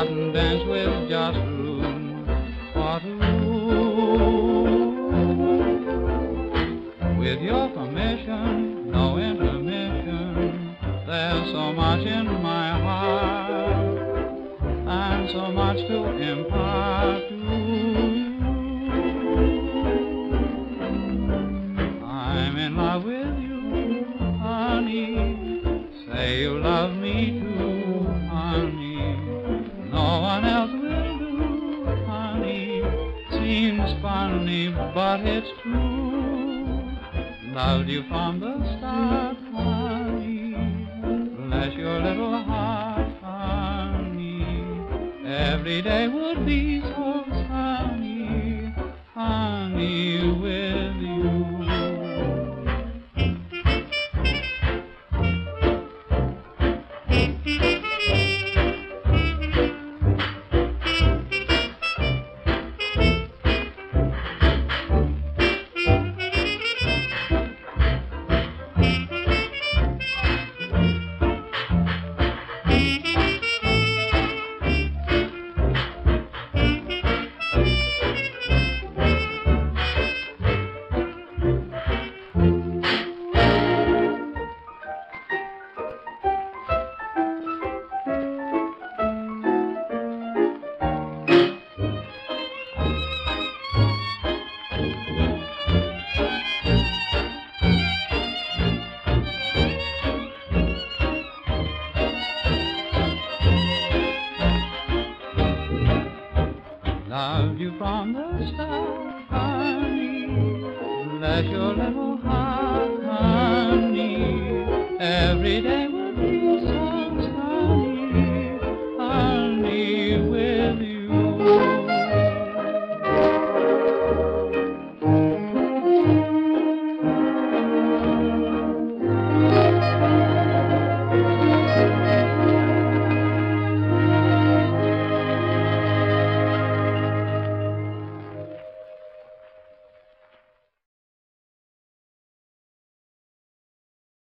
cotton bench with just room for two. With your permission, no intermission, there's so much in my heart and so much to impart to you. I'm in love with you, honey. Say you love me too, honey. No one else will do, honey. Seems funny, but it's true. Loved you from the start, honey. Bless your little heart, honey. Every day would be so sunny, honey, with you. Loved you from the start, honey. Bless your little heart, honey. Every day